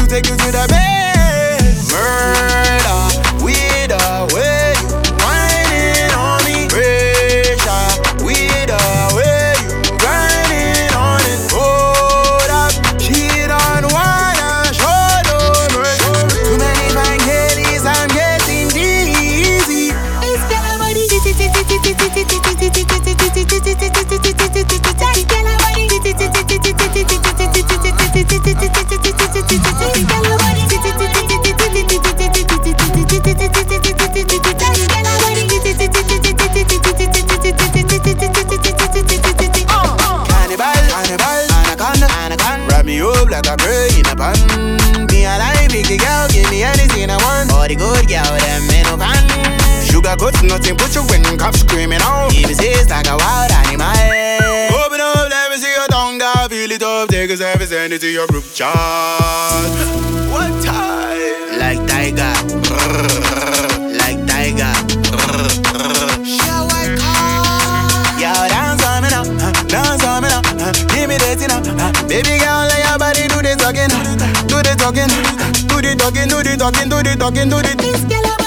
take you to the bed. Murder, with the way you whining on me. Pressure, with the way you grinding on it. Hold up, she don't wanna show no mercy. Too many fine ladies, I'm getting dizzy. It's got a body. Wrap me up like a bird in a pan. Me alive, big girl, give me anything I want. All the good girl, them men no can. Sugar cuts, nothing but you when cops screaming out. Give me taste like a wild animal. Open up, let me see your tongue, girl, feel it up. Take a selfie, send it to your group chat. One time, like tiger, like tiger. Yo, dance on me now, dance on me now. Give me that now, baby girl, let your body do the talking, do the talking, do the talking, do the talking, do the talking, do the. This girl